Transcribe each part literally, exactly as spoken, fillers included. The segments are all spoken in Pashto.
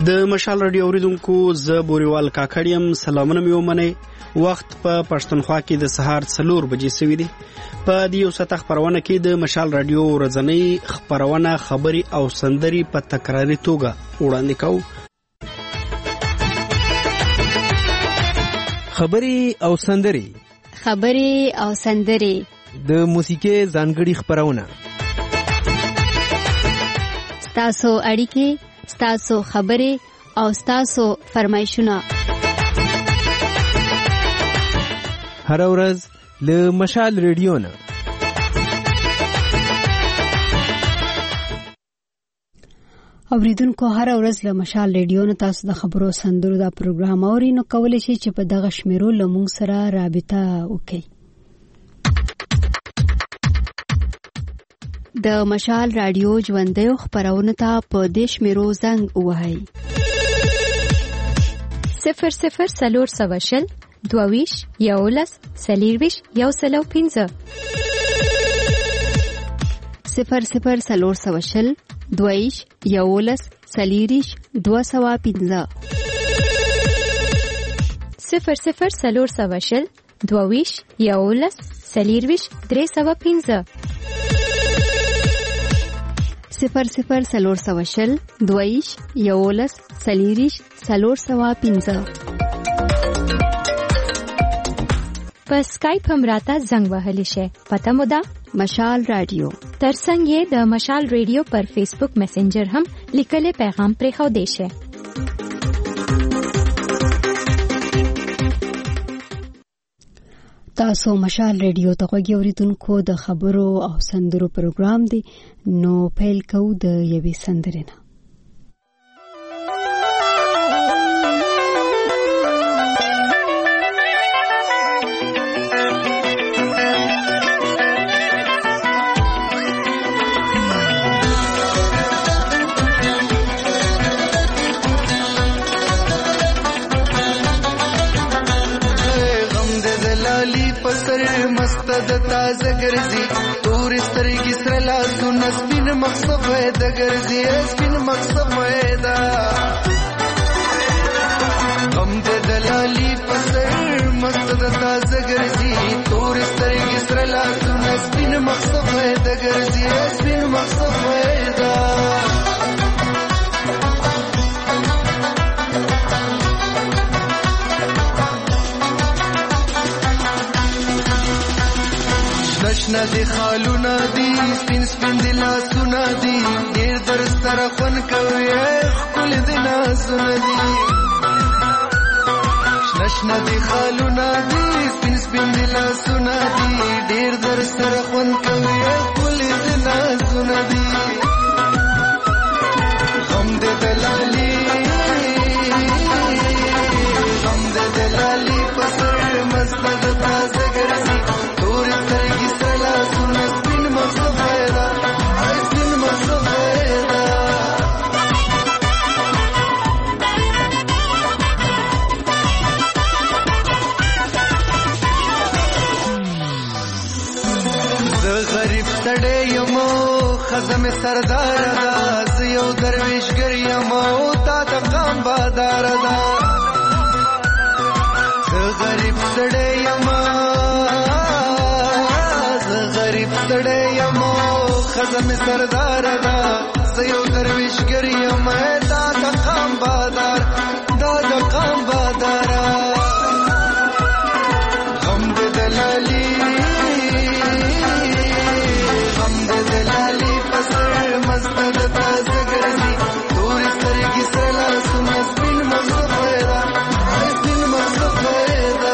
د مشال رادیو اوریدونکو زه بوریوال کاکړیم. سلامونه مې ومنئ. وخت په پښتونخوا کې د سهار څلور بجې سوي دي. په دې یو ساعته خپرونه کې د مشال رادیو ورځنۍ خپرونه خبري او سندري په تکراري توګه وړاندې کوو. خبري او سندري خبري او سندري د موسیقي ځانګړي خپرونه. ستاسو اړیکې، ستاسو خبرې او ستاسو فرمایشونه هر ورځ له مشال ریډیو نه. اوریدونکو هر ورځ له مشال ریډیو نه تاسو د خبرو سندرو دا پروګرام اورئ، نو کولی شئ چې په دغه شمیرو له موږ سره رابطه وکړئ. د مشال رادیو ژوندیو خپرونه ته په دې شمیرو زنګ ووهئ: صفر صفر څلور سوه شل دوه ویشت یولس څلېرویشت یو سل او پنځه. صفر صفر څلور سوه شل دوه ویشت یولس څلېرویشت دوه سوه پنځه. صفر صفر څلور سوه شل دوه ویشت یولس څلېرویشت درې سوه پنځه. صفر صفر څلور سوه شل دوه ویشت یولس څلېرویشت څلور سوه پنځه. په سکایپ هم راته زنګ وهلی شئ. پته مو ده مشال رادیو. ترڅنګ یې د مشال رادیو پر فیسبوک میسنجر هم لیکلي پیغام پرېښودی شئ. تاسو مشال رادیو ته غوږی اوریدونکو، د خبرو او سندرو پروګرام دی. نو پیل کوو د یوې سندرې نه. د تازه ګرځي تور سترګې سره لاسونه سپین مقصد وای د ګرځي سپین مقصد وای دا غم د دلالي پسر مست د تازه ګرځي تور سترګې سره لاسونه سپین مقصد وای د ګرځي سپین مقصد وای دا نشنا دی خالونا دی سپین سپین دی لاسونا دی دیر در سر خون کوي خپل دی ناسونا دی نشنا دی خالونا دی سپین سپین دی لاسونا دی دیر در سر خون کوي خپل دی ناسونا دی غم دی دلالی غم دی دلالی پسر مست د تازه ګرځي تور سترګې خزم سردار دا زیو درویشگر یما او تا دا قام بادار دا ز غریب سڑے یما ز غریب سڑے یما خزم سردار دا زیو درویشگر یما تا دا قام بادار دا دا قام بادارا غم د دلالی غم د دلالی مست د تازه ګرځي تور سترګې سره لاسونه سپین مقصد وای دا سپین مقصد وای دا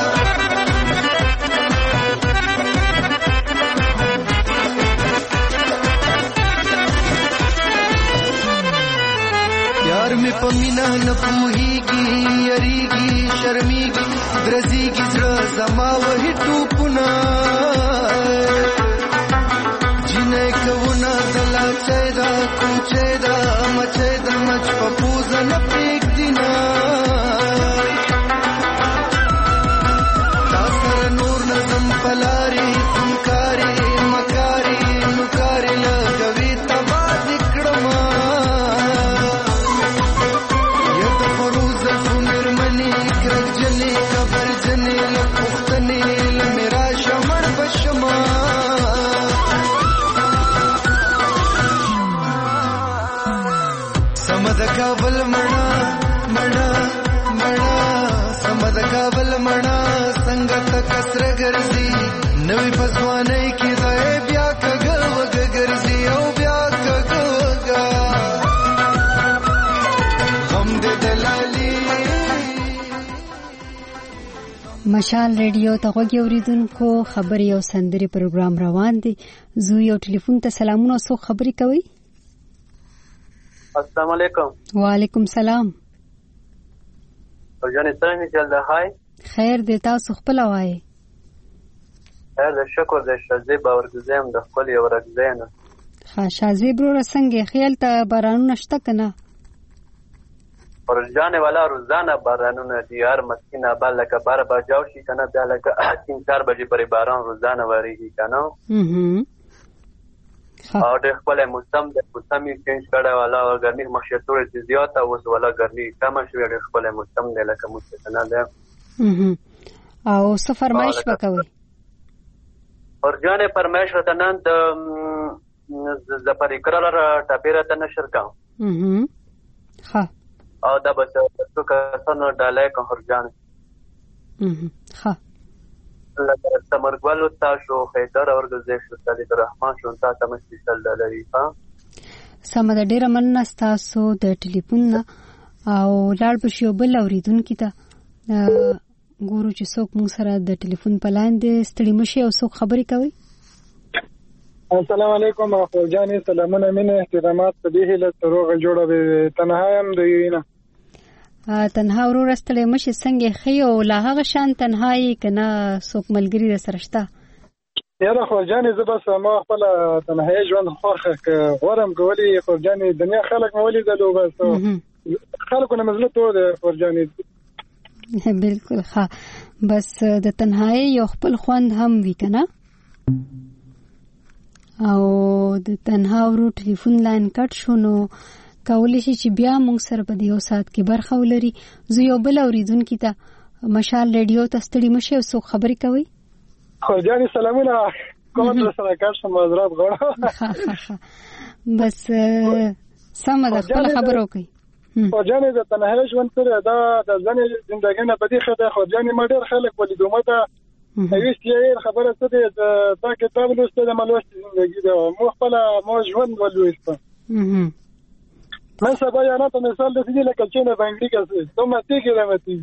یار می په مینا نه پوهیږي یریږي شرمیږي درځيږي زړه زما وهي ټوپونه جنې کوونه دلا چیدا کوچیدا مچیدا مچ په پوزه نه پریک دینا تاسو نور نظم پلاری فنکاری مکاری نکاری لګوي تبا دکړما نوی پسوانه کې دای بیا کګه وګ ګرځي او بیا کګه وګا هم دې دلالي. مشال ریډیو ته غوږی اوریدونکو خبري او سندري پروګرام روان دي. زو یو ټلیفون ته سلامونه سو خبري کوي. السلام علیکم. وعلیکم سلام. او جانې څنګه چل ده؟ هاي خیر دې تاسو خپل وایي. خیر دې شکر دې شازي باورګزم د خپل یو ورګزینه. ها شازي برو څنګه خیال ته بارانونه شته کنه؟ پر جانې والا روزانه بارانونه دي هر مسکینه بل لکه بار بجاو شي کنه بیا لکه تین چار بجې پرې باران روزانه وریږي کنه. هم او د خپل موسم د موسمي چینج کړه والا ګرمي مخشتور دي زیاته اوس والا ګرمي کم شوی د خپل موسم د لکه مستنه ده. هم او څه فرمایش وکوي؟ اور جانې فرمایش وتنن د ز پر اقرار ټاپیره ته نشر کا. هم ها او دا بس څو کسانو ډالای کو هرجان. هم ها لکه تمرګوالو تاسو خیدر اور د صدیق الرحمن شون تاسو مستي سل لري. ها سم د ډیره مننه تاسو د ټلیفون او لاړ بشو بل اوریدونکو ته ګورو چې څوک مو سره د ټلیفون په لاندې ستړي مشي او څوک خبري کوي. السلام علیکم اخو جانې سلامونه مینه احترامات په دې هله تروغه جوړه به تنهایم دوینه تنها ورور ستړي مشي څنګه خي او لا هغه شان تنهایی کنه څوک ملګری سرهشته. یاره خو جانې زه بس ما خپل تنهایی ژوند خوخه غوړم کولی خو جانې دنیا خلک مولي دلو بس خلکو نه مزله تو ده خو جانې بالکل ها بس د تنهایی یو خپل خوند هم وی کنه. او د تنها ورو ټلیفون لاین کټ شونو کولای شي چې بیا موږ سره په دیو سات کې برخه ولري. زه یو بل اوریدونکو ته مشال ریډیو ته ستړي مشه او څوک خبري کوي. خو جانې سلامونه کوم سره کار سم حضرات غواړم بس سم د خپل خبرو کوي. خو جانې د تنهایی ژوند سره دا د ځنې ژوندګي نه په دې خاطر خو جانې ما ډېر خلک ولیدو مته هیڅ یې خبره څه ده دا کتاب لوسته د ملوست ژوندګي دا مو خپل مو ژوند ولوسته. من سبا یا نه په مثال د دې لکه چې نه باندې کېږي ته مته کې راوتی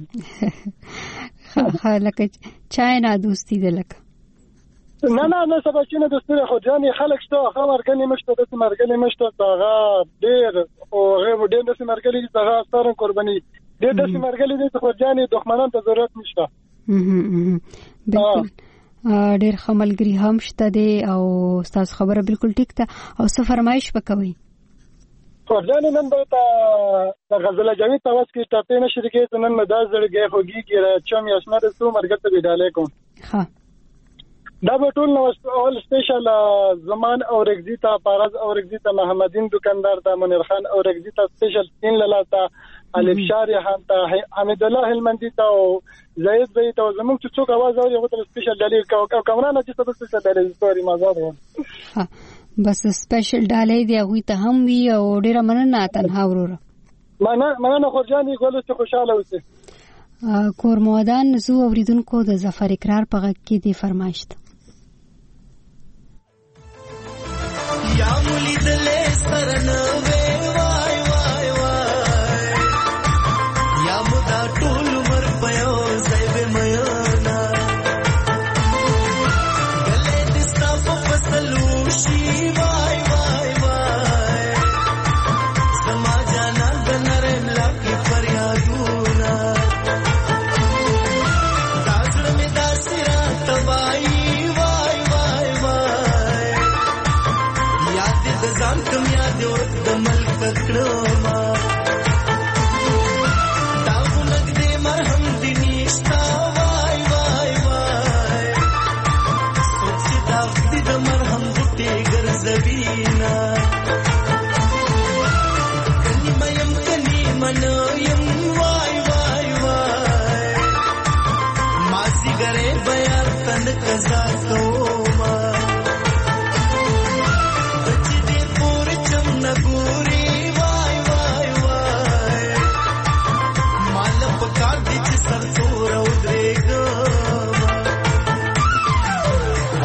ها لکه چای نه دوستي ده لکه نه نه نه سبا چې نه دوستي خو جانې خلک شته خبر کني مشته د مرګلې مشته هغه ډېر او هغه ډېر د مرګلې دغه ستاره قرباني ډېر د مرګلې د خو جانې دښمنان ته ضرورت نشته. بالکل ډېر خملګری هم شته دي او تاسو خبره بالکل ټیک ده او څه فرمایش وکوي. خو ځان نن به تا د غزل جاوید تواس کې ټاپې نشر کې نن مدا زړګي خوږي کې چم یاسمه سو مرګ ته ویډاله کوم. ها دا به ټول نو اول سپیشل زمان او رگزیتا پارز او رگزیتا محمدین دکاندار تا منیر خان او رگزیتا سپیشل تین لالاتا الف شاری خان تا حمید الله هلمندی تا او زید بیت او زمون چې څوک आवाज اوري هغه ته سپیشل ډالې او کمرانه چې تاسو څه ډالې ستوري مازاد و. ها بس سپیشل ډالې دی هغه ته هم وی او ډیره مننه تنها وروره. مننه مننه خو جانې ګول څه خوشاله اوسه. کور مودان زو اوریدونکو د ظفر اقرار په غږ کې دی فرمایشت. یا مولي دلې سرنه وای وای وای وای یا مدا ټول مر پيو زيب ميانا گلې دستا په فصلو شي وای وای وای سما جانا بنرم لاکي فریادونه داسر می داسرا تبای وای وای وای یاد د ځان کم یاد د ملک کړما دا ولګ دې مرهم دې نشتا وای وای وای سوچ دا دې د مرهم بوټي ګرځوینا کني مېم کني منویم وای وای وای ماسي ګره بیا تند کزا کوما نګوري وای وای وای مال په کار دي چې سر تور او درېګ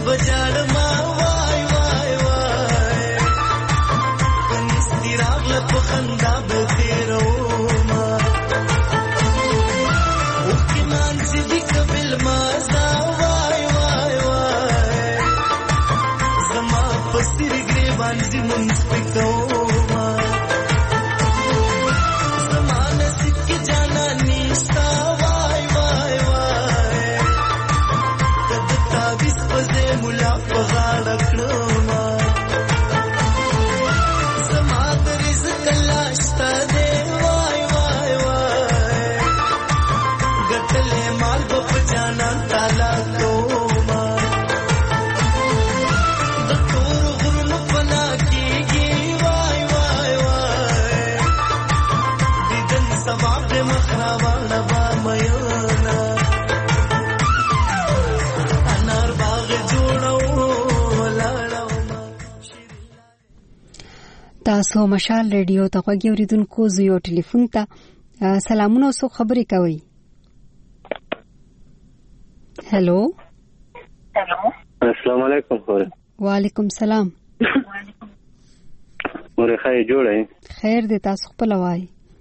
بجاړ ما وای وای وای کنستراغ په خندا به تیرو ما او کې مان سې قبل ما زا وای وای وای زما پستر ګریوان دې مونږ پکو ما زما نصیب کې جانا نيستا وای وای وای کد تعویز پزې مولا په غاړه کړم زما د رزق لاشتا دې وای وای وای ګټلې مال په جانا تعالی کوم د تور غرونو پنا کېږي وای وای وای دیدن سبا دې مخراوانه با مېنا انار باغ جوړو ولاړو تاسو مشال ریډیو ته غوږی اوریدونکو زیو ټلیفون ته سلامونه او خبرې کوي. هلو السلام علیکم. وعلیکم السلام. مورې خای جوړه خیر دې تاسو خپل وای.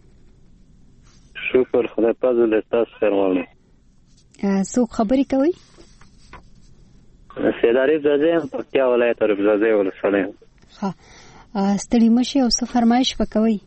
شکر خدای پاک دې تاسو خیر وای. سو خبرې کوي. سیداری زازه پکتیا ولایت اور زازه ولسړی. ها ستړي مشه او څه فرمایش وکوي.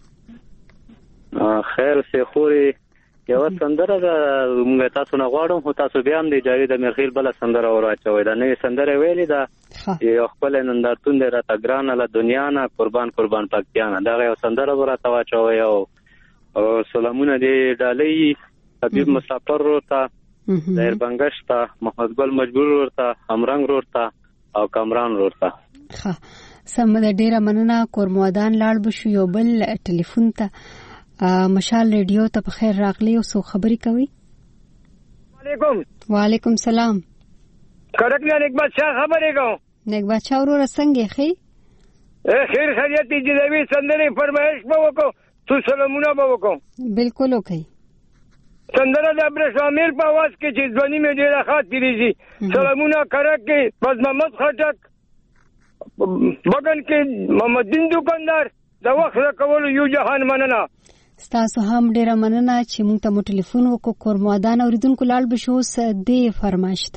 خیر سي خوري یو سندره د موږ تاسو نه غواړم هو تاسو بیا هم د جاری د مرخیل بل سندره ورواچوي دا نوې سندره ویلې ده یو خپل نندارتون دی راته ګران له دنیا نه قربان قربان پکتیانه دا یو سندره ورته واچوي او سلامونه دی ډالۍ حبیب مسافر ورته دایر بنگش ته محمد ګل مجبور ورته امرنګ ورته او کامران ورته. ها سم د ډیره مننه کورمودان لاړ بشو یو بل ټلیفون ته مشال ریډیو ته په خیر راغلی او سو خبرې کوي. وعلیکم وعلیکم سلام. کړکله نیک بادشاہ خبرې کوم. نیک بادشاہ ورو څنګه خې اے خیر خیریت دې دوی سندري فرمایش به وکړو تو سلامونه به وکړو. بالکل وکي. سندره د ابراهیم امیر په आवाज کې چې ځواني مې ډیره خاطرې دي. سلامونه کرک کې بس محمد خټک بغن کې محمد دین دکاندار دا وخت راکول یو جهان مننه. ستاسو هم ډیره مننه چې موږ ته مو ټلیفون وکړو. کورمودان اوریدونکو لاړ بشو س دې فرمایش ته.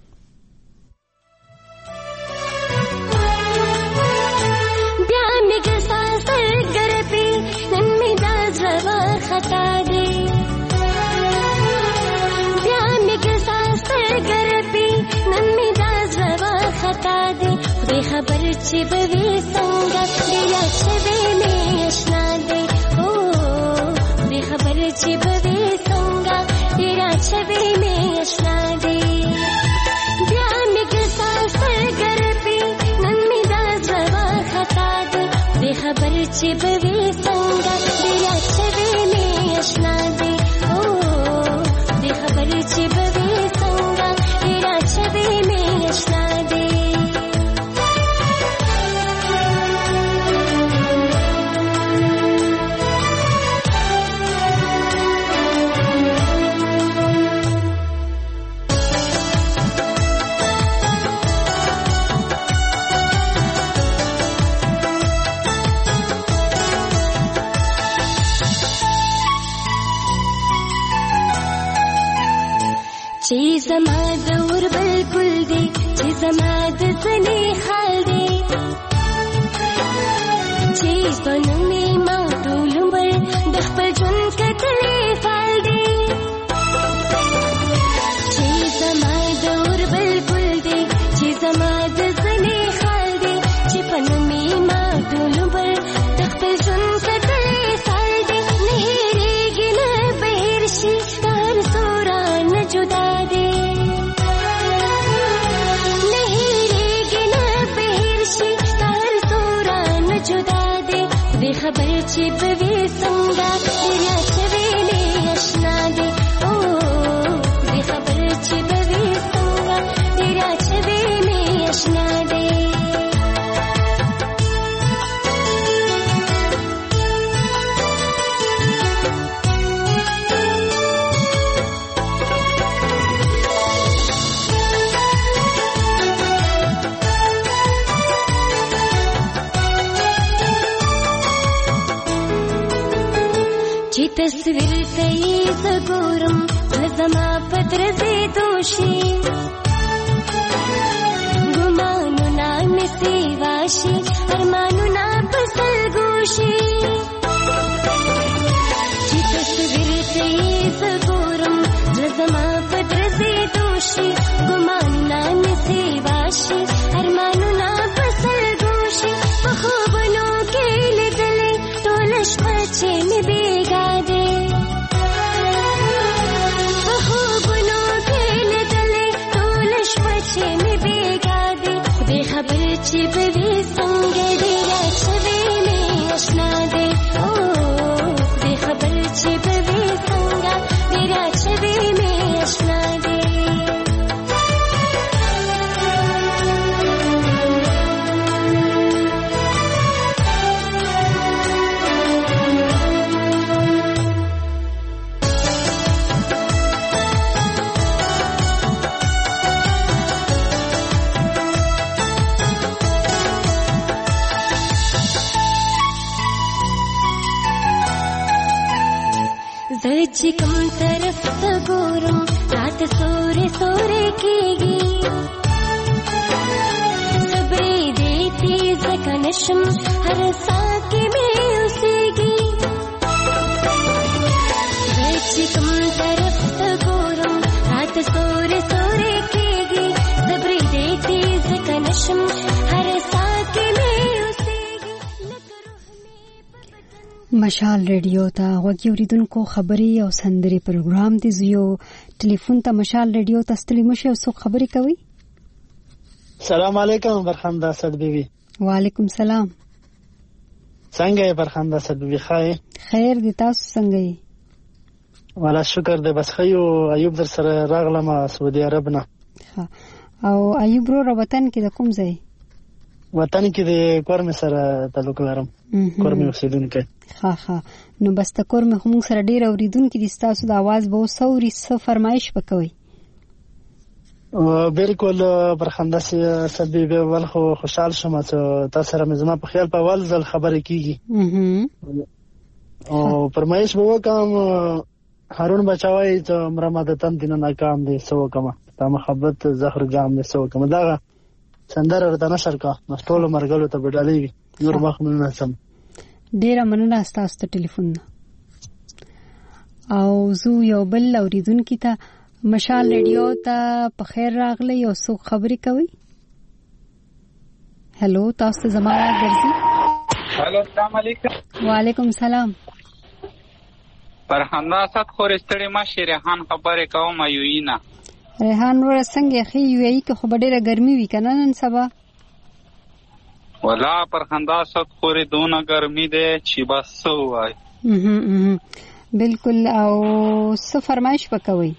بیا مې ګسال سر ګرپی نن مې دا زړه خطا دی بیا مې ګسال سر ګرپی نن مې دا زړه خطا دی خدای خبر چې به وي څنګه بیا چې مې آشنا دی او خدای خبر چې به وي څنګه بیا چې مې آشنا دی بیا مې ګسال سر ګرپی نن مې دا زړه خطا دی خدای خبر چې به وي څنګه بیا چې مې آشنا دی او خدای خبر چې به وي څنګه بیا چې مې آشنا دی. چې زما د ور بالکل دی چې زما د ځنې حال دی چې بنمې ما ټول عمر د خپل ژوند کتلې فال دی چې زما د ور بالکل دی چې زما د ځنې حال دی چې بنمې ما ټول عمر د خپل ژوند کتلې فال دی نه هېرېږي نه بهر شي هر سوره نه جدا خبر چې به وي څنګه بیا چې مې آشنا دی او دې خبر چې به وي څنګه بیا چې مې آشنا دی. تصویر ته یې زه ګورم زړه زما په درزېدو شي ګمانونه مې سیوا شي ارمانونه په سلګو شي چې تصویر ته یې زه ګورم زړه زما په درزېدو شي ګمانونه مې سیوا شي ارمانونه په سلګو شي په خوبونو کې لیدلې ټوله شپه چې مې بېګا دی په خوبونو کې لیدلې ټوله شپه چې مې بېګا دی خدای خبر چې به وي څنګه ډېره شوې مې اشنا دی او خدای خبر چې به وي څنګه ډېره شوې مې اشنا دی چې کوم طرف ته ګورم رات سورې سورې کېږي صبرې دې تیز کنشم هر ساه کې مې اوسېږي چې کوم طرف ته ګورم رات سورې سورې کېږي صبرې دې تیز کنشم هر ساه کې مې مشال ریډیو ته غوږی اوریدونکو خبري او سندري پروګرام دی زیو ټلیفون ته مشال ریډیو ته ستړي مشه او څو خبري کوي. سلام علیکم برخنده اسد بیبي. وعلیکم سلام. څنګه یې برخنده اسد بیبي؟ خای خیر دي، تاسو څنګه یې؟ والا شکر دې. بس خیو ایوب در سره راغلم سعودي عرب نه. او ایوب رو وطن کې د کوم ځای؟ وطن کې د کورم سره تعلق لرم. کورم اوسیدونکو. ها ها نو بس د کورم هم سره ډیر اوریدونکو دي، تاسو د आवाज به وسوري څه فرمایش وکوي؟ بالکل برخنده اسد بیبي ول خو خوشحال شوم چې تاسو سره مې زما په خیال په اول ځل خبرې کیږي. او فرمایش به وکم هارون بچوي چې مرمدتن دین ناکام دي سو کما تا محبت زهر جام دي سو کما دا سندر ورته نشر کا ټول مرګلو ته بدلې نور مخمنه سم. ډیره مننه تاسو ته ټلیفون او زو یو بل اوریدونکو ته مشال ریډیو ته په خیر راغلی او څو خبرې کوي. هلو تاسو ته زماره ګرځي. هلو السلام علیکم. وعلیکم سلام. فرحاندا سات خورستړی ما شریحان خبرې کوم ایوینا. ریحان ور څنګه خي وی کې خو ډیره ګرمي وی کنه نن سبا؟ ولا فرحاندا سات خورې دونه ګرمي ده چې بس وای. بالکل. او څه فرمایش وکوي؟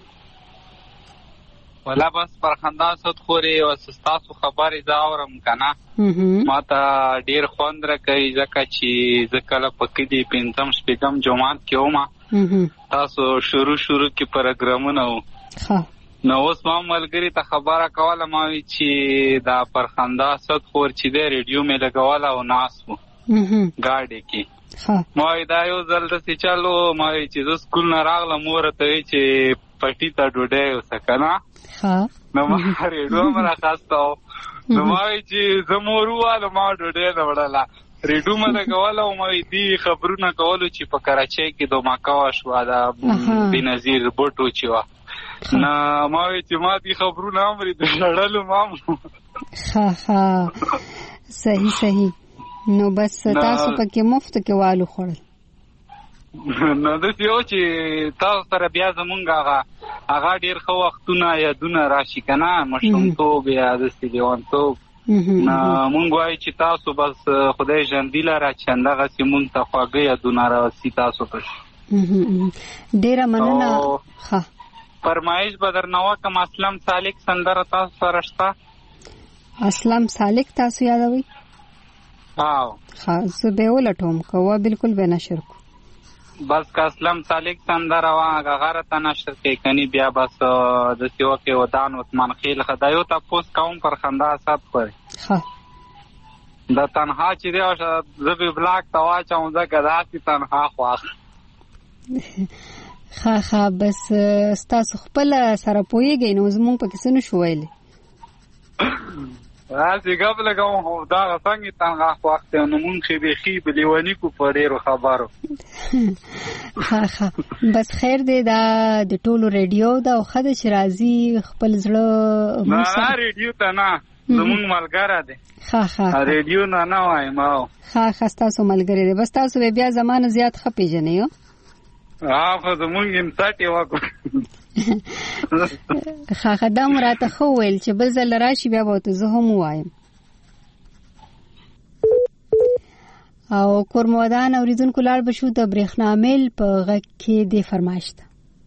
ولا بس فرحاندا سات خورې او تاسو خبرې دا اورم کنه ما ته ډیر خوند راکوي ځکه چې ځکه پکې دی پنځم شپږم جمعات کې ومه تاسو شروع شروع کې پروګرامونه وو. نو اوس ما ملګری ته خبره کوله ما وی چې دا فرخنده صد خور چې دی ریډیو مې لګوله او ناس وو ګاډي کې. ما وی دا یو ځل داسې چلو ما وی چې زه سکول نه راغلم مور ته وی چې پټي ته ډوډۍ اوسه که نه نو ما ریډیو مې راخاسته وو نو ما وی چې زه مور ووالو ما ډوډۍ نه وړله ریډیو مې لګوله او ما وی دې خبرونه کولو چې په کراچۍ کې دوماکه وشوه دا بېنظیر بوټ و چې وه نه ما وی چې ما دې خبرونه امرې د لړلو مام. ها ها صحیح صحیح. نو بس تاسو پکې مفت کې والو خوړل نو داسې یو چې تاسو سره بیا زمونږ هغه هغه ډېر ښه وختونه یادونه راشي که نه ماشومتوب یا داسې لیونتوب مونږ وایو چې تاسو بس خدای ژوندي لره چې همدغسې مونږ ته خواږه یادونه راسي تاسو ته. ډېره مننه. ښه فرمایش به درنه وکړم. اسلم سالک سندره تاسو سره شته؟ اسلم سالک تاسو یادوئ؟ او ښه زه به یې ولټوم که وه بالکل به نشر کړو. بس که اسلم سالک سندره وه هغه غره ته نشر کوي کني بیا بس داسې وکړې ودان عثمان خیل ښه دا یو تپوس کوم فرخنده اسد خورې د تنها چې دی زه به بلاک ته واچوم ځکه داسې تنها خواښ ها ها بس ستاسو خپل سره پويږي نو زمونږ پکې څه نشو ویلې. راځي قبل کوم دا څنګه تنګه وخت نو مونږ به خي بلیونی کو پرېرو خبرو. ها ها بس خیر دې دا د ټولو ریډیو دا خو د شرازي خپل زړه نه ریډیو ته نه زمونږ ملګری دی. ها ها ریډیو نه نه وایم. ها ها تاسو ملګری دی بس تاسو بیا زمانه زیات خپې جنې یو. ها خو زمونږ امساټي وکړو. ها ها دا مراته خو ویل چې بل ځل راشي بیا به ته زه هم وایم. او کورمودان اوریدونکو لاړ بشو د برېښنا میل په غږ کې د فرمایش ته.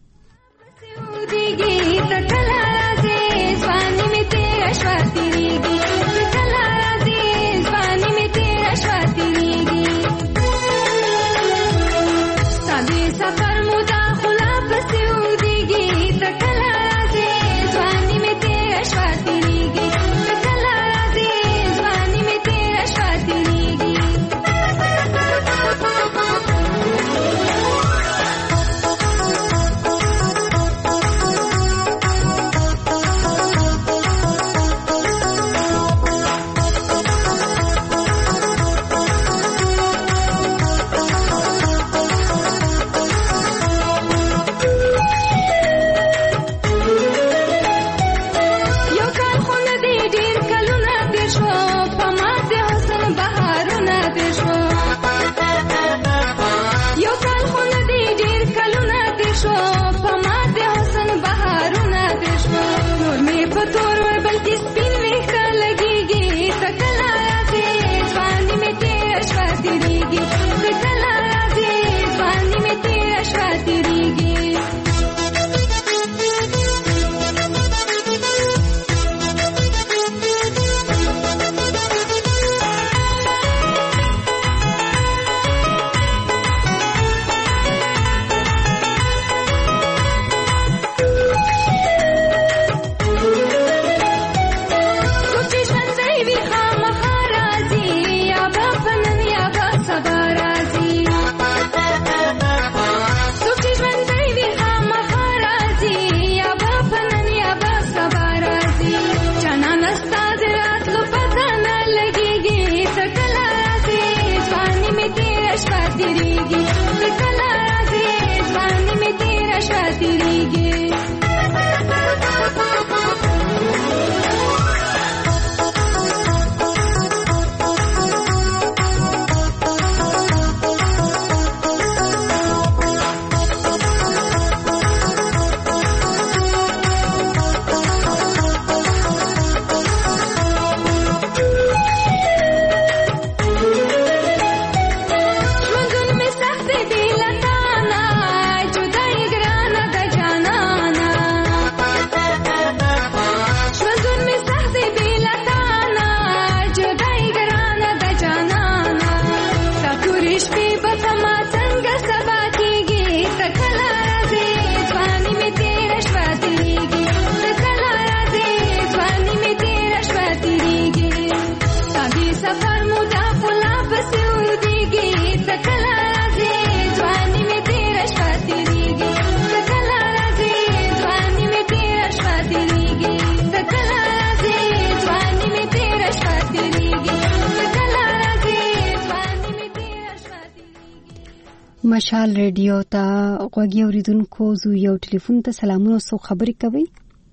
مشال ریډیو ته غوږی اوریدونکو زو یو ټلیفون ته سلامونه سو خبرې کوي.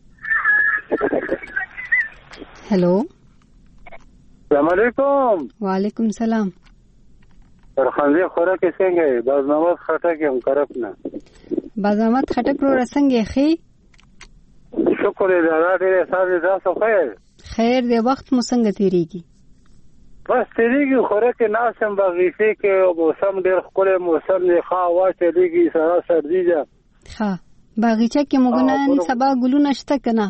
هلو السلام علیکم. وعلیکم السلام. فرخنده خوراک څنګه باز نواز خټک هم کرپ نه باز احمد خټک رو رسنګ خي شکر دې راډې ساده تاسو خیر خیر دې وخت مو څنګه تیریږي؟ بس تیریږي خوراک ناسم باغیفه کې موسم ډېر خپل موسم نه خا واته دیږي سره سردی ده. ها باغچه کې مګنان سبا ګلونه شته کنه؟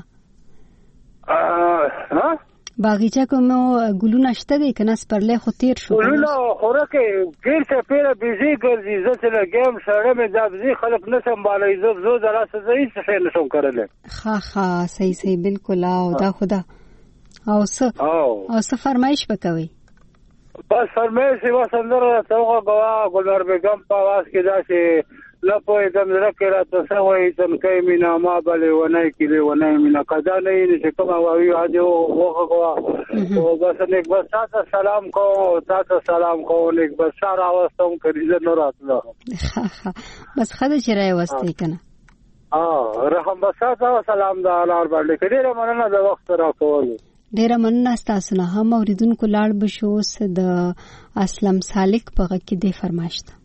ها باغچه کوم ګلونه شته دي کنه سپرله خو تیر شو ګلونه خوراک ډېر څه پیره بيزي ګرځي زه چې لګم سره مې ځابزي خلک نه سمبالای زو زو دراسه زې څه نشم کړل. ها ها صحیح صحیح بالکل او دا خدا او څه او څه فرمایش وکوي؟ بس فرمایش و سندره توغه غوا ګلنار بیگم په واس کې دا چې نه پوهېدم زړه کې راته څه وایي تنکۍ مینه ما بلې ونی کې لیونی مینه قضا نه یې چې کومه وایي هغې وغږوه او بس نیک بس تا ته سلام کوم تا ته سلام کوم نیک بس ستا راوستم که ریزه نه راتله بس ښه ده چې راوستی که نه رحم بس تا ته سلام د لار باندې که ډېره مننه د وخت راکولو ډیره مننه ستاسو نه هم اوریدونکو لاړ بشو اوس د اسلم سالک په غږ کې دی فرمایش ده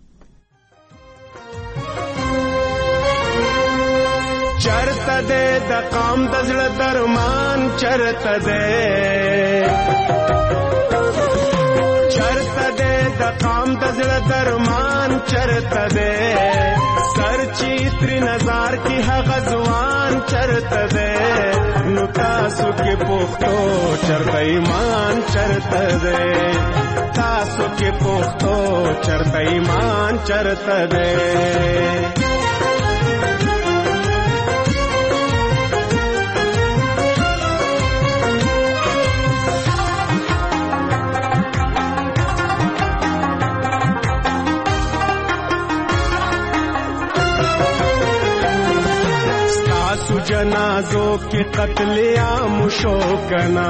چرته دې د قام د زړه درمان چرته دې چرته دې د قام د زړه درمان چرته دې سر چیتر نظر کی هغه ځوان چرته دې نو تاسو کې پوښتو چرته ایمان چرته دې تاسو کې پوښتو چرته ایمان چرته دې जनाजों के कत्लेआम शो कना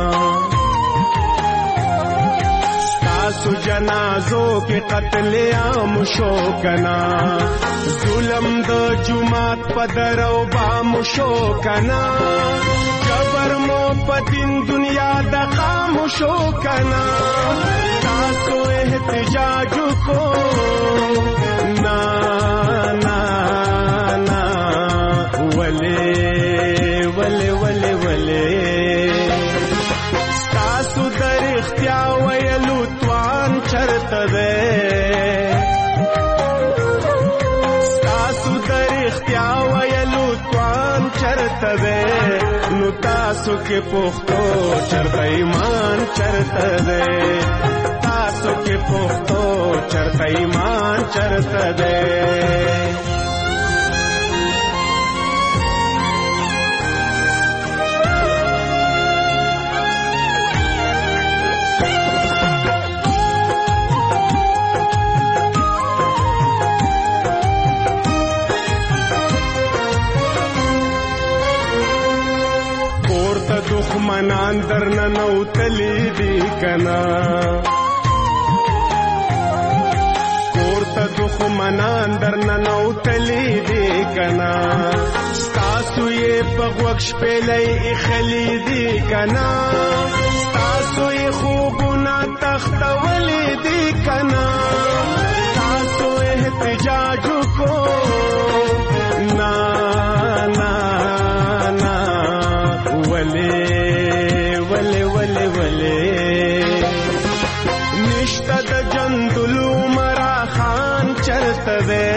तासु जनाजों के कत्लेआम शो कना जुलम द जुमात पदरौ बाम शो कना जबर मो पतिन दुनिया द खाम शो कना तासु एहतजाज को ना ना वले वले वले वले ستاسو در اختیا ویلو توان چرته ده ستاسو در اختیا ویلو توان چرته ده نو تاسو کې پوښتو چرته ایمان چرته ده تاسو کې پوښتو چرته ایمان چرته ده دخمنان در ننوتلی دی کنا کورتا دخمنان در ننوتلی دی کنا ستاسو یې پغوکش پلی اخلی دی کنا ستاسو یې خوبونا تختولی دی کنا ستاسو احتجاج کو نا نا نا ولی ولی ولی ولی نشتا د جندلو مرا خان چرته ده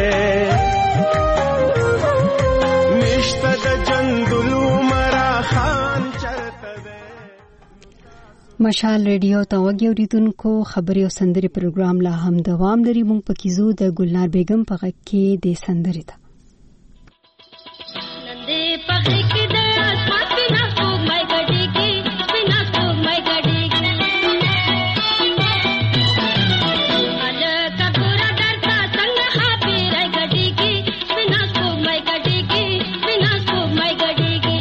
نشتا د جندلو مرا خان چرته ده مشال ریډیو ته وګورئ اوریدونکو خبري او سندري پروګرام لا هم دوام لري مونږ پکې زو د ګلنار بیگم په غږ کې د سندري ته نندې په غږ کې د اسمان بنا کو مې غډي کې بنا کو مې غډي اله کپورا درتا څنګه خاپي راي غډي کې بنا کو مې غډي کې بنا کو مې غډي کې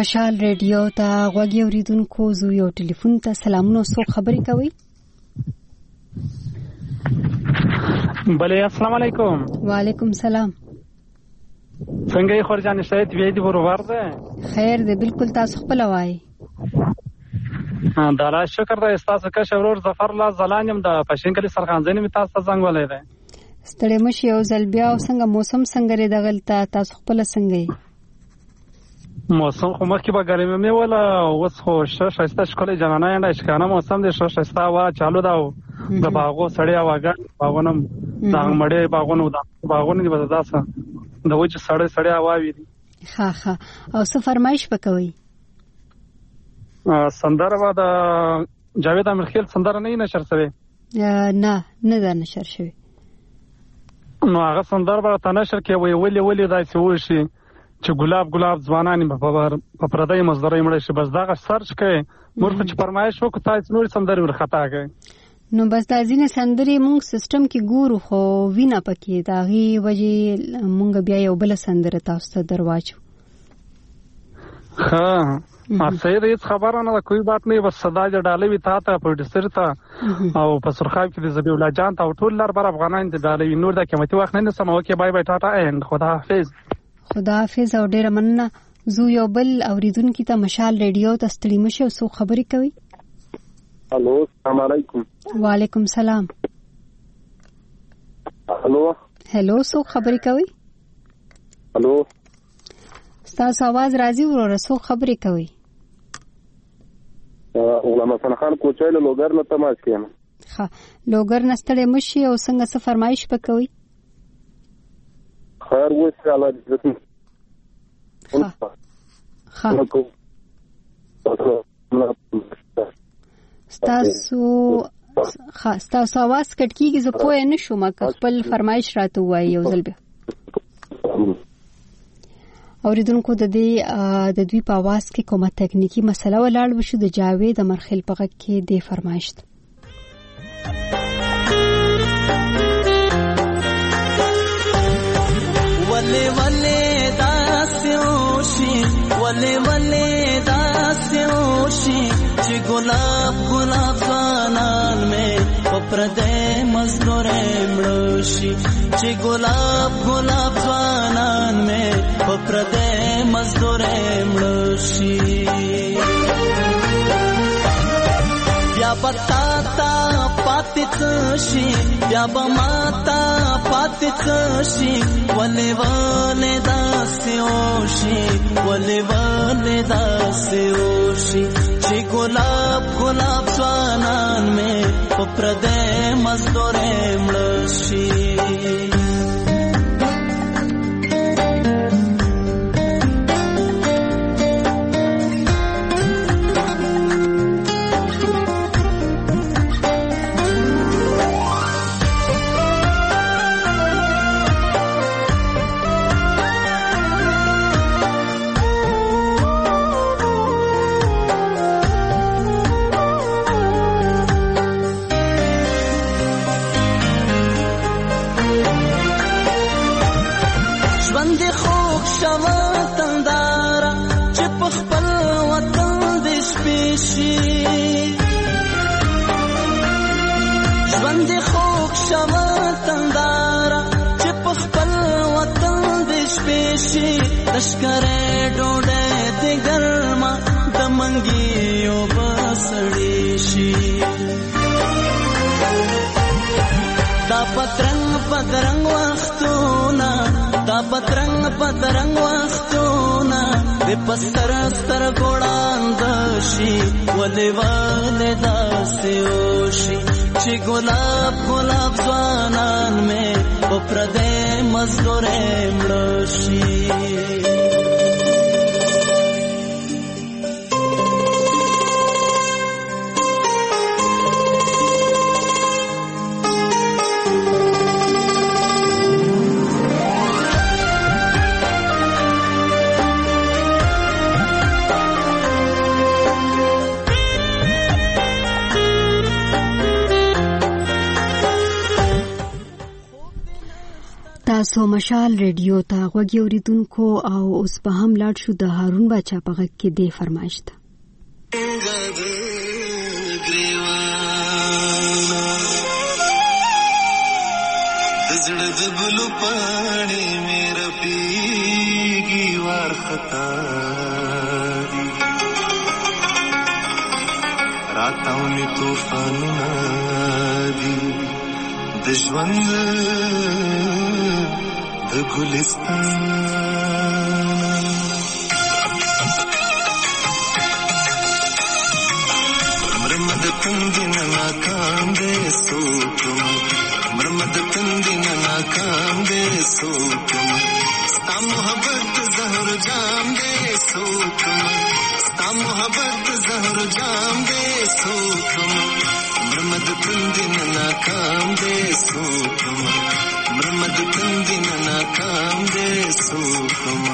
مشال ریډیو ته غوږی اوریدونکو زو یو ټلیفون ته سلامونه سو خبرې کوي. بله السلام علیکم. وعلیکم سلام. څنګه یې خورجان شاید وی دی ورور ده؟ خیر دی بالکل تاسو خپل وای. دا لا شکر ده تاسو کا شورور ظفر الله زلانم د پښینکلی سرخانځنی می تاسو څنګه ولې ده؟ ستړي مشي او زلبیا او څنګه موسم څنګه لري دغلته تاسو خپل څنګه یې؟ موسم خو مخکې به ګرمي مې ولا اوس خو شایسته ښکلی جانانه ینده اشکانه موسم دی ښه ښایسته هوا چالو ده او د باغو سړی هواګان باغونه د مړې باغونه د باغونه دي بس داسه د وچې سړی سړی هوا وي. ښه ښه او څه فرمایش به کوئ؟ سندره به د جاوید امیرخیل سندره نه وي نشر شوې؟ نه نه ده نشر شوې. نو هغه سندره به ته نشر کې وایي ولې ولې داسې وشي چې ګلاب ګلاب ځوانان په پردۍ مزدورۍ مړه شي. بس دغه سرچ کوي موږ خو چې فرمایش وکړو تاسو نورې سندرې ورخطا کوئ. نو بس دا ځینې سندرې مونږ سیسټم کې ګورو خو وینه پکې د هغې وجې مونږ بیا یو بله سندره تاسو ته درواچو. ښه صحیح ده هېڅ خبره نه ده کوئی بات نه بس صدا چې ډالۍ وي تا ته پروډیوسر ته او په سرخاب کې د ذبیح الله جان ته او ټول لر بر افغانان ته ډالۍ وي. نور دا قیمتي وخت نه نیسم. اوکې بای بای ټاټا اینډ خدا حافظ. خدا حافظ او ډېره مننه. زو یو بل اورېدونکي ته مشال ریډیو ته ستړي مه شئ او څوک خبرې کوي. الو السلام علیکم. وعلیکم سلام. الو هلو څوک خبرې کوي؟ الو ستاسو आवाज راځي وروره څوک خبرې کوي؟ غلام حسن خان کوچای له لوګر نه تماس کیم. ښه لوګر نه ستړي مه شئ او څنګه څه فرمایش به کوئ؟ خیر اوس الله دې ښه ستاسو ښه ستاسو اواز کټ کېږي زه پوه نه شوم که خپل فرمایش راته ووایي یو ځل بیا. اوریدونکو د دې د دوی په اواز کې کومه تکنیکی مسله ولاړ وشو د جاوید امرخیل په غږ کې د فرمایش ولې ولې داسې وشي ولې ولې داسې وشي چې ګلاب ګلاب ځوانان مې په پردۍ مزدورۍ مړه شي چې ګلاب ګلاب ځوانان مې په پردۍ مزدورۍ مړه شي. بیا به تا ته پاتې څه شي بیا به ما ته پاتې څه شي ولې ولې داسې وشي ولې ولې داسې وشي چې ګلاب ګلاب ځوانان مې په پردۍ مزدورۍ مړه شي. لشکره ډوډۍ دې ګرمه د منګیو بسړې شي دا پترنګ پترنګ وختونه دا پترنګ پترنګ وختونه دې پستر ستر ګوړاند شي ولې ولې داسې وشي چې ګلاب ګلاب ځوانان مې په پردۍ مزدورۍ مړه شي. تاسو مشال ریډیو ته غوږی اوریدونکو او اوس په هم لاړ شو د هارون باچا په غږ کې د فرمایش ته. زړه د ګلو پاڼې مې رپېږي وارخطا دي راتاو مې طوفانونه دي د ژوند د ګلستان مرمه د تندې نه ناکام دی څوکم مرمه د تندې نه ناکام دی څوکم ستا محبت د زهر جام دی څوکم ستا محبت د زهر جام دی څوکم مرمه د تندې نه ناکام دی څوکم مرمه د تندې نه ناکام دی څوکم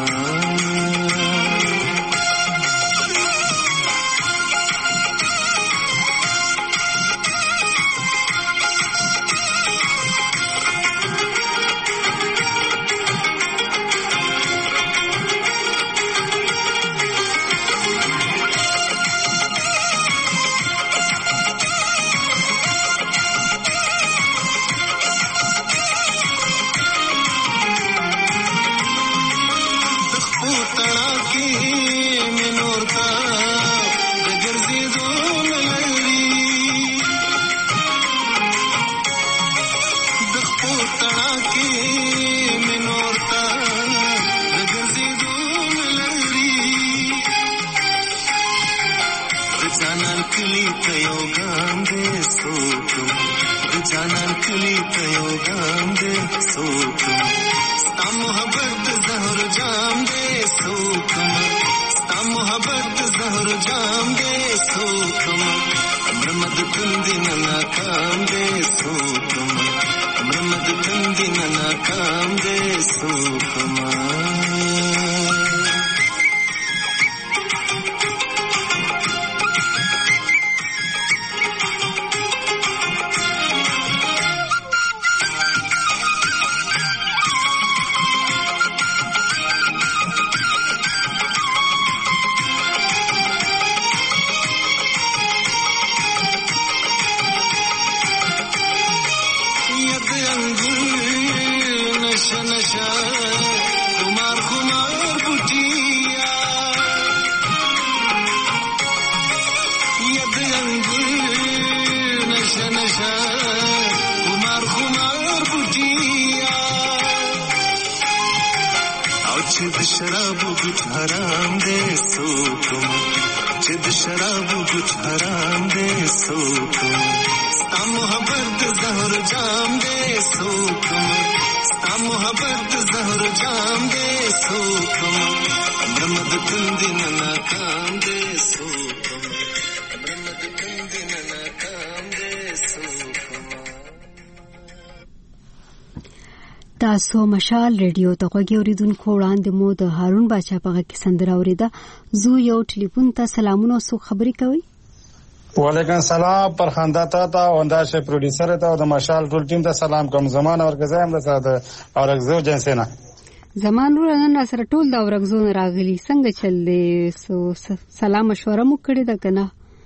تاسو مشال ریډیو ته غوږی اوریدونکو وړاندې مو د هارون باچا په غږ کې سندره اوریده. زو یو ټلیفون ته سلامونه او څوک خبرې کوي؟ وعلیکم سلام پرخنده تا ته او انداشه پروډوسر ته او د مشال ټول ټیم ته سلام کوم. زمان اورګزایم د ساده اورګزو جنسینا زمان ور نن سره ټول د اورګزو راغلي څنګه چل دی سو سلام مشوره مو کړی دا کنه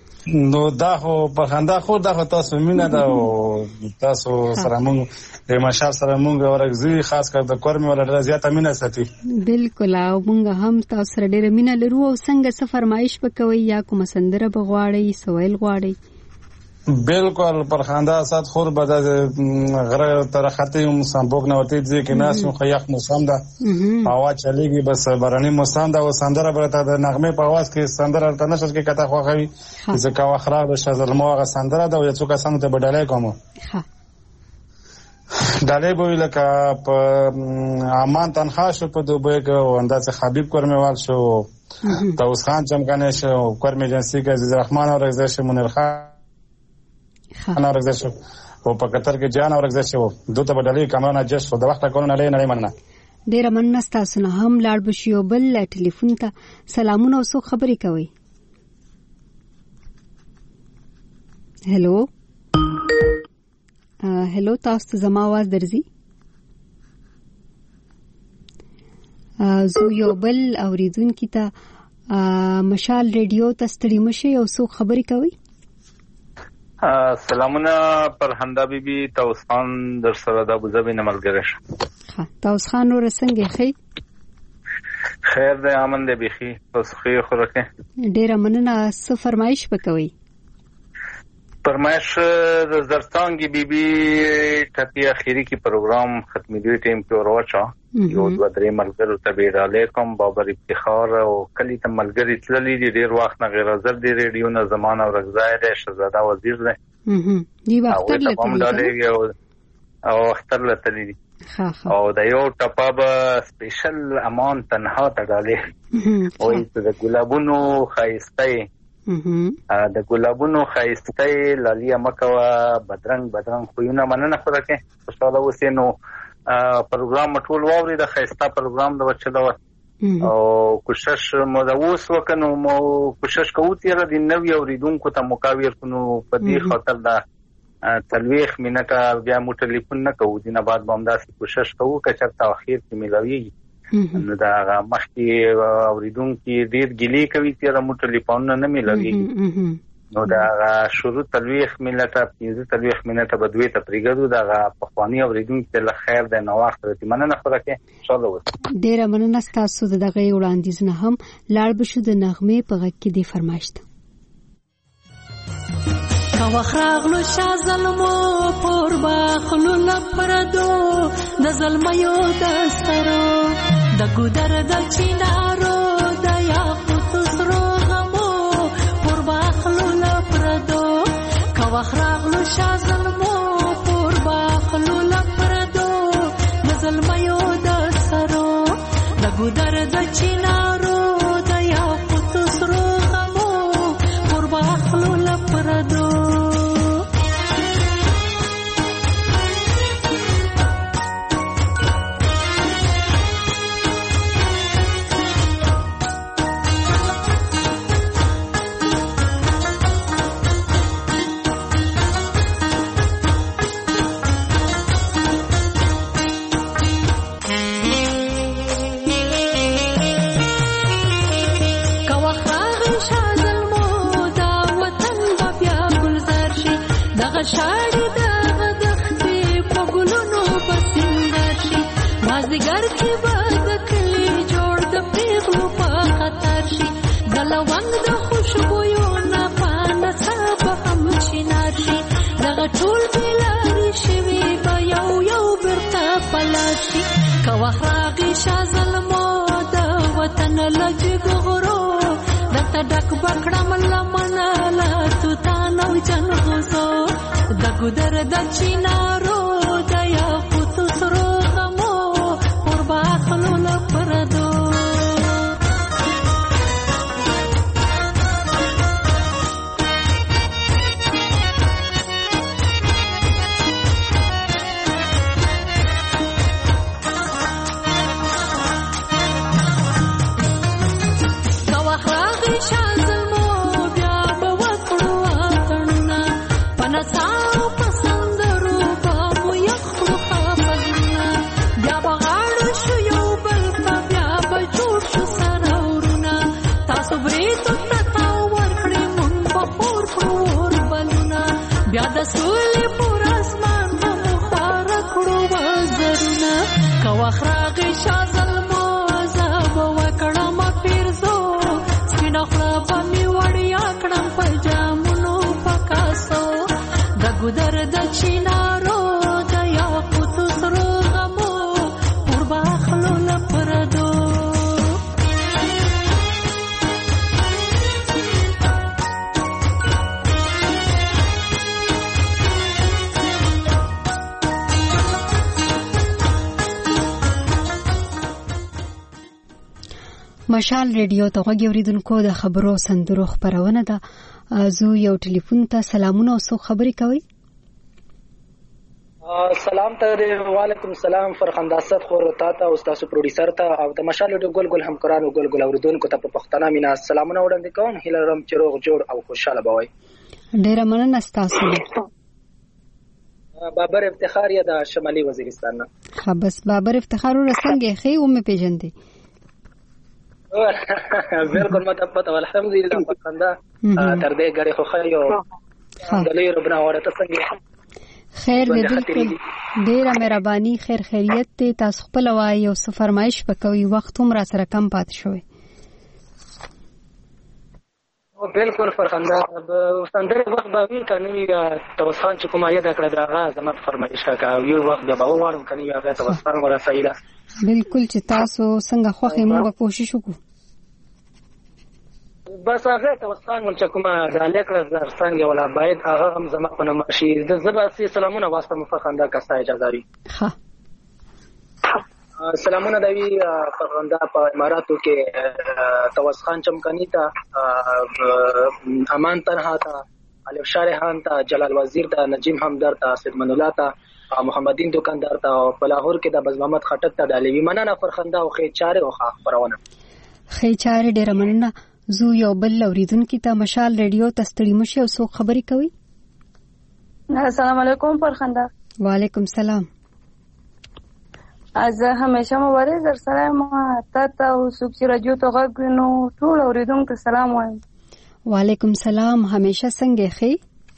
نو دا خو پرخنده خو دا خو تاسو مینه دا او تاسو سره مونږ د مشال سره مونږ اورګزو خاص کر د کورمه ولا زیاته مینه ساتي. بالکل او مونږ هم تاسو سره ډیره مینه لرو او څنګه څه فرمایش وکوي یا کوم سندره بغواړي سوال غواړي؟ بالکل پرخنده سات خور به د غره تر خطي سمبوک نه وتی ځکه کې ناس خو یخ موسم ده هوا چلیږي بس باراني موسم ده او سندره برته د نغمه په आवाज کې سندره تر نشر کې کته خوخوي ځکه واخره د شذر موغه سندره ده او یو څوک سم ته بدلای کوم ها دالې بوې لکه په امان تنخوا شو په دوبه کې او انداز حبیب کورموال شو توس خان چمکانه شو کورمه جنسي کې عزیز الرحمن او رضا منیر خان انا ورګزه شو او په قطر کې جان ورګزه شو دوته بدلې کمرانه جس د وخت کولونه نه نه مننه ډیر مننه تاسو نه هم لاړ بشیو بل ټلیفون ته سلامونه او څوک خبرې کوي؟ هلو هلو تاسو زما आवाज درځي؟ زو یو بل اوریدونکو ته مشال ریډیو ته ستړي مشه یو څو خبرې کوي. سلامونه پر هندا بیبي توس خان در سره د ابوظبي نه ملګری شه. ها توس خان نور څنګه خې؟ خیر دې امن دې بيخي اوس خې خورکه. ډیره مننه. څه فرمایش وکوي؟ فرمایش د زرتانګي بیبي ټپي اخیری کی پروګرام ختمي دی ټیم کې ورواچا یو د درې ملګرو ته بیره علیکم بابر افتخار او کلی ته ملګری تللی دي ډیر وخت نه غیر حاضر دی ریډیو نه زمانه ورغځای دی شهزاده وزیر دی دی وخت لته او اختر لته دی او د یو ټپاب سپیشل امان تنها تړلې او د ګلابونو خایسته د ګلابونو خایسته لالیا مکوا بدرنګ بدرنګ خوونه مننه خورکه خوشاله وسینو پروګرام ټول ووري د خایسته پروګرام د وچلو او کوشش مو د اوس وکنو مو کوشش کوو تیر د نوې اوریدونکو ته مقاویر کنو په دې خاطر دا تلويخ منټه بیا مو ټلیفون نه کوو دینه بعد بمداسي کوشش کوو که چرته اخر کې ملوي نو دا مخکې اوریدونکو ډیر ګلی کوي چې مو ټلیفون نه ملوي نو دا شروع تلويخ منټه پنځه تلويخ منټه بدوي ته پریګدو دا په خواني اوریدونکو ته خیر د نو وخت ته مننه خورکه ان شاء الله. ډیر مننه تاسو دغه وړاندیز نه هم لاړ بشو د نغمه په غږ کې دی فرمایشت. وخراغلو شا ظلمو پور باخلو لپردو د ظلمیو دسترو د ګودر د چینارو د یاقوت سرو غمو پور باخلو لپردو وخراغلو شا ظلمو پور باخلو لپردو د ظلمیو دسترو د ګودر د چینارو د یاقوت سرو غمو پور باخلو لپردو شاړي د غدختې په ګلونو بسنګر شي مازدیګر کې به د کلي جوړ د پیغلو په خطر شي د لونګ د خوشبویو نه پانه صاحب هم چینار شي دغه ټول بلاري شوي به یو یو برته پلار شي که وخت راغی شا ظلمو د وطن لجګ غرو دته ډک بکړم لمنه لا توتانو جنغوزو د ګودر د چینارو د یاقوت سرو غمو پر باخلو لپردو بیا د سولې پر اسمان هم خوار کړو وزرونه که وخت راغی شا ظلمو زه به وکړم پیرزو سپینه خوله به مې وړیا کړم په جامونو په کاسو د ګودر د چینارو د یاقوت سرو غمو پر باخلو لپردو مشال ریډیو ته غوږی اوریدونکو د خبرو سندرو خبرونه ده. زو یو ټلیفون ته سلامونه او څو خبرې کوي. سلام ته وعلیکم السلام فرخنده صد خور تا ته او تاسو پروډوسر ته او د مشال ریډیو ګل ګل همکارانو ګل ګل اوریدونکو ته په پښتنه مینا سلامونه وړاندې کوم. هیله لرم چې روغ جوړ او خوشاله بوي. ډیره مننه تاسو. بابر افتخار یا د شمالي وزیرستان نه. ها بس بابر افتخار ورسنګ خې او مې پیژندې. بالکل ماته پته الحمدلله فرخنده تر دې غړي خو خو یو دلې ربنا وړه څنګه خیر دې بالکل ډیره مهرباني خیر خیریت ته تاسو خپل وای او څه فرمایش وکوي وخت هم را سره کم پات شوی او بالکل فرخنده سندره وخت به وی کني توسان چې کومه یاد کړه دا زما فرمایش کا یو وخت به ووارم کني هغه توسان ولا سیده بالکل چې تاسو څنګه خوخه موږ کوشش وکړو بس هغه توسان چې کومه د لیکل څنګه ولا باید هغه هم زما په نوم شي د زباسي سلامونه واسطه مفخنده کاسه اجازه لري ها سلامونه دوی فرخنده په اماراتو کې توسخان چمکنی ته امان تنها ته الف شارحان ته جلال وزیر ته نجیم همدرد ته سید من الله ته محمدین دکاندار ته په لاهور کې د بز محمد خټک ته د علوی مننه فرخنده او خې چاره او خبرونه خې چاره ډېر مننه زو یو بل اوریدونکو ته مشال ریډیو ته ستړي مشه او څو خبرې کوي السلام علیکم فرخنده وعلیکم السلام از همیشه مبارک در سره ما تا ته او څوک چې راډیو ته غږ نو ټول اوریدونکو سلام وایم وعلیکم السلام همیشه څنګه خې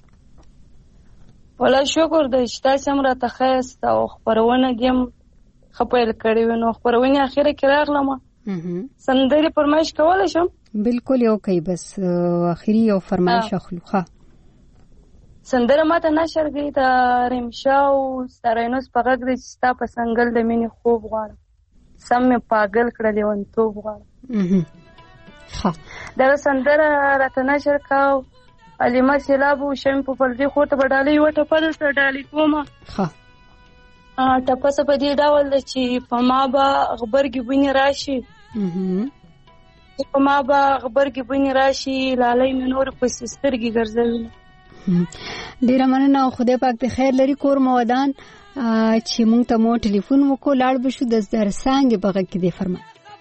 ولا شکر د شتا سمره ته خاص او خبرونه دیم خپل کړی ونو خبرونه اخیره کې راغلم سندري فرمایش کولای شم بالکل یو کوي بس اخیری یو فرمایش اخلو ها سندره ماته نشر گئی د رمشاو سرینوس په غږ د ستا په سنگل د مینې خوب غواړم سم مې پاگل کړلې ون توب غواړم ها دا سندره راته نشر کاو علیمه سیلابو شم په فلزي خورته بډالې وټه په دسته ډالې کومه ها ا ټپسه په دې ډول چې په ما به خبرګي بنی راشي په ما به خبرګي بنی راشي لالې نور په سسترګي ګرځوي ډیره مننه او خدای پاک ته خیر لري کور مودان چې مونږ ته مو ټلیفون وکړو لاړ بشو د درسنګ بغه کې دی فرما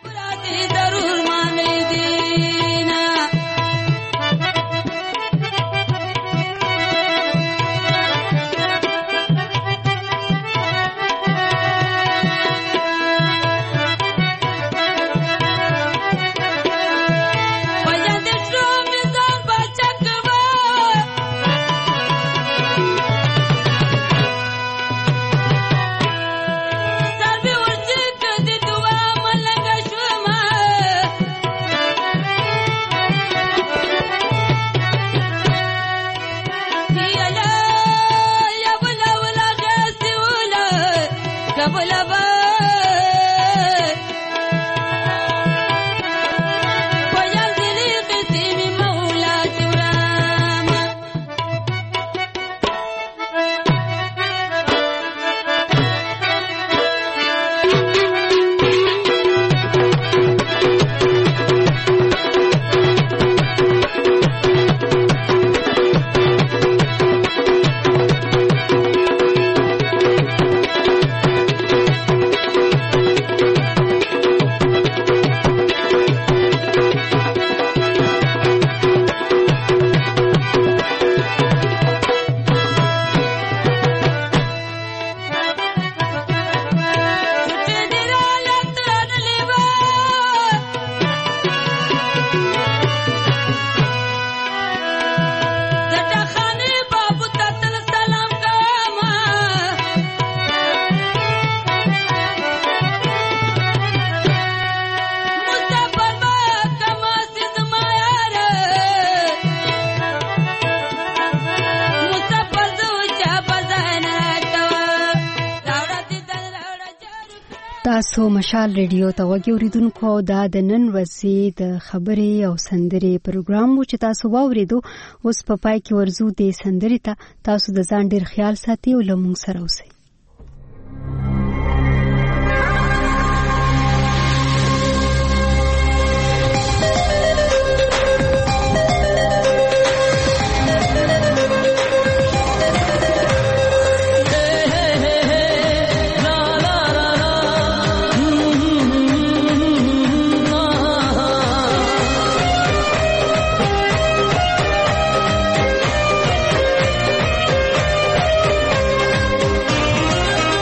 تاسو مشال ریډیو ته وګورئ دا د نن ورځې د خبرې او سندرې پروګرام و چې تاسو واوریدو اوس په پای کې ورزو د سندرې ته تاسو د ځان ډیر خیال ساتي او لمون سره اوسئ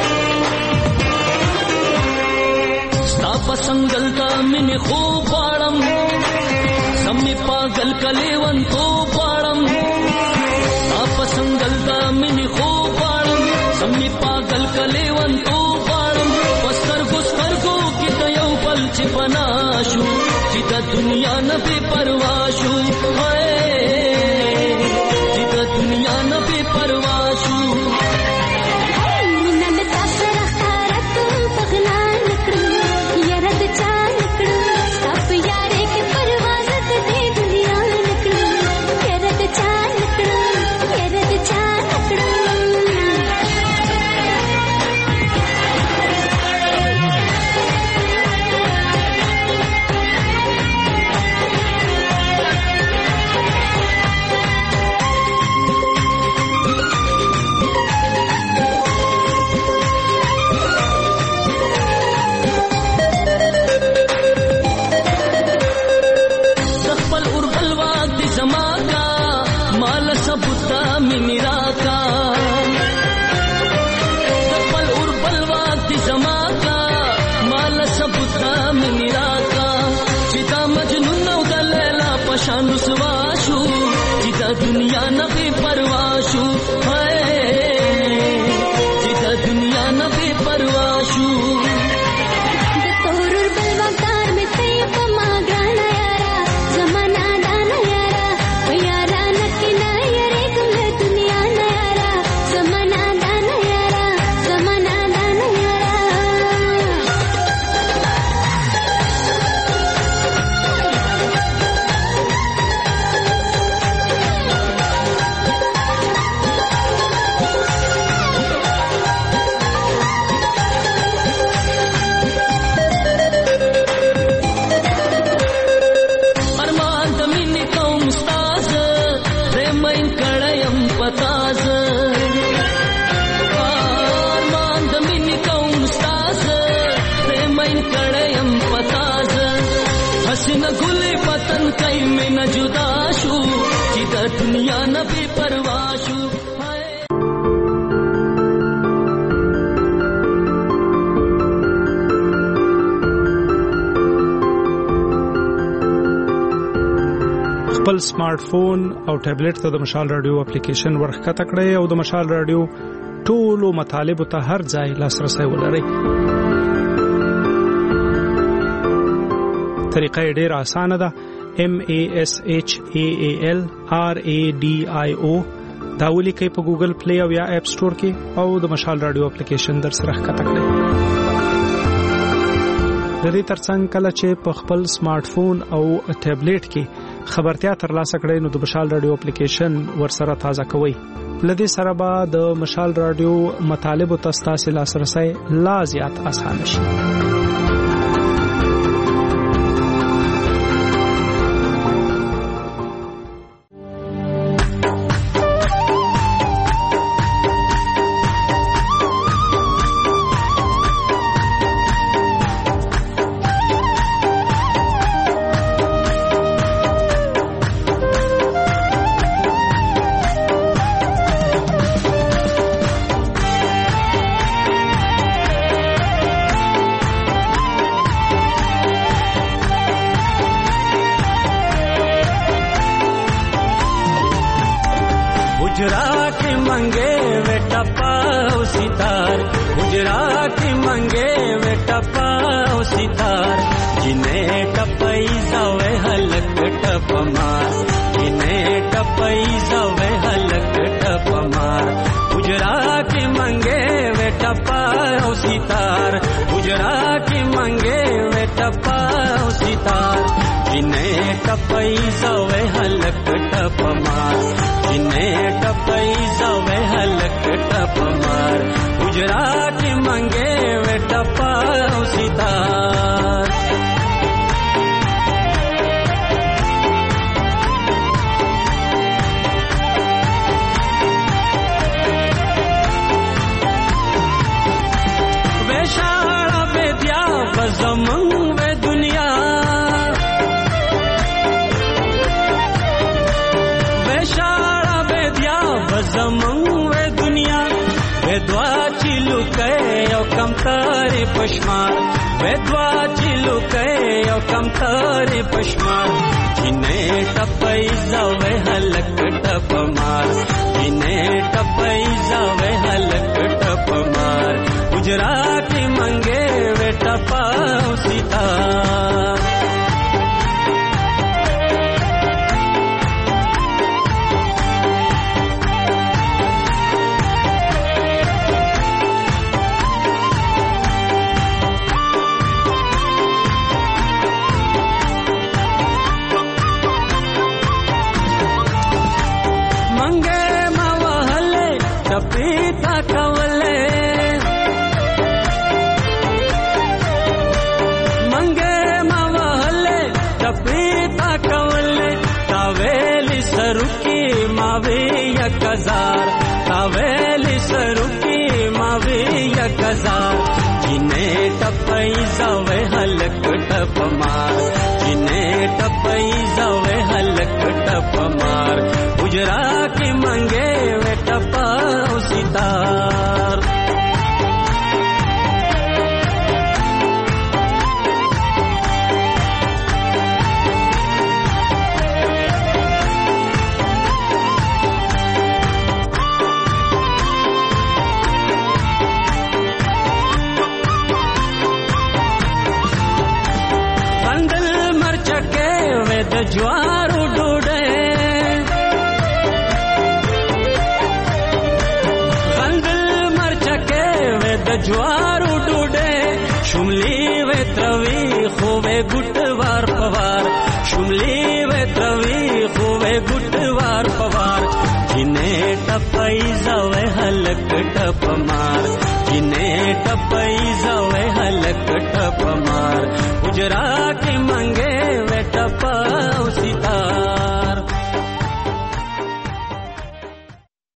संगल का मिन खूब पाड़ा مینی راکا خپل اور بل وخت زما کا مال سبوتا مینی راکا چې دا مجنون او د لیلا پشان رسوا شو چې دا دنیا نه بے پروا شو چې دا دنیا نه بے پروا شو دنیا نه بے پروا شو خپل سمارټ فون او ټابلیټ ته د مشال رادیو اپلیکیشن ورخکته کړئ او د مشال رادیو ټولو مطالب ته هر ځای لاسرسي ولرئ. طریقه ډیره اسانه ده. M A S H A A L R A D I O دا ولیکئ په ګوګل پلی او یا اپ سٹور کې او د مشال رادیو اپلیکیشن در سره ښکته کړئ. د دې ترڅنګ کله چې په خپل سمارټ فون او ټابلیټ کې خبرتیا ترلاسه کړئ نو د مشال رادیو اپلیکیشن ورسره تازه کوئ. لدې سره به د مشال رادیو مطالب او تاسو لاسرسي لا زیات اسانه شي. پشمار ودوا چلو کئ او کم تر پشمار جنې ټپای زوې هلک ټپمار جنې ټپای زوې هلک ټپمار گجرات منګې وټا پاو سیتا कजार तावेली सरुकी मावे या कजार जिने टपई जावे हलक टपमार जिने टपई जावे हलक टपमार गुजरा के मंगे جوارو ډوډۍ غندل مرچکه وې د جوارو ډوډۍ شملې وې تروي خو وې ګټ وار پوار شملې وې تروي خو وې ګټ وار پوار جنې ټپای زوې هلک ټپمار جنې ټپای زوې هلک ټپمار حجرا کې منګې وې ټپ